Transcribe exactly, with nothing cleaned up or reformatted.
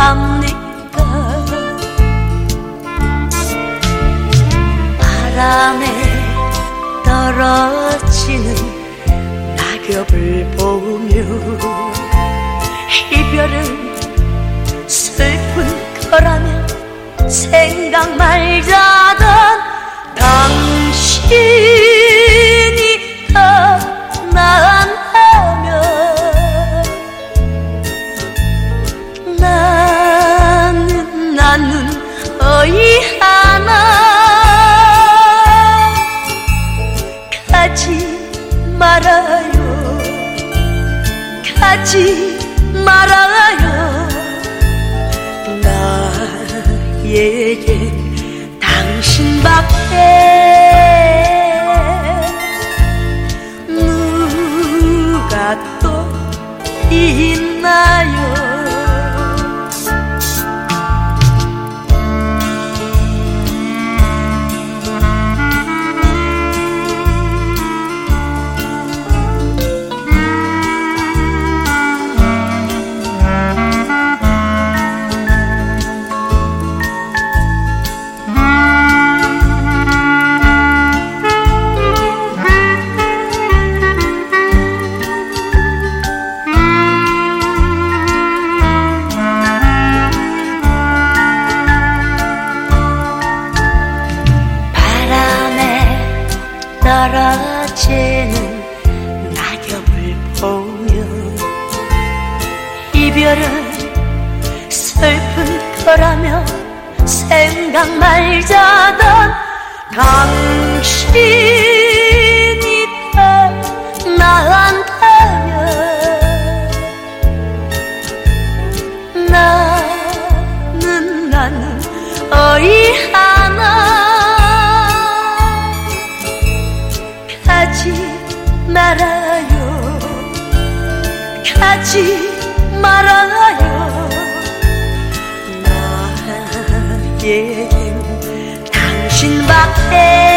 합니까? 바람에 떨어지는 낙엽을 보며 이별은 슬픈 거라며 생각 말자던 당신이 떠난다면 나는 나는 어이 하나 가지 말아요 가지 말아요 나에겐 당신밖에 누가 또 있나요? 떨어지는 낙엽을 보며 이별은 슬픈 거라며 생각 말자던 당신이 떠난다면 나는 나는 어이 하나 가지 말아요 가지 말아요 나에겐 당신밖에